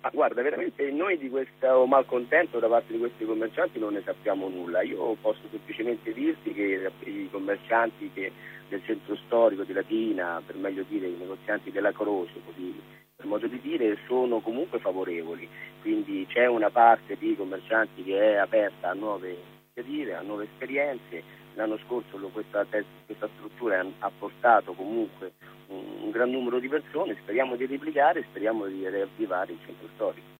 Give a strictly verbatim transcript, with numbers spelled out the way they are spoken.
Ma guarda, veramente noi di questo malcontento da parte di questi commercianti non ne sappiamo nulla. Io posso semplicemente dirti che i commercianti che del centro storico di Latina, per meglio dire i negozianti della Croce, così per modo di dire, sono comunque favorevoli. Quindi c'è una parte di commercianti che è aperta a nuove iniziative, a nuove esperienze. L'anno scorso questa, questa struttura ha portato comunque un, un gran numero di persone, speriamo di replicare, speriamo di riavvivare il centro storico.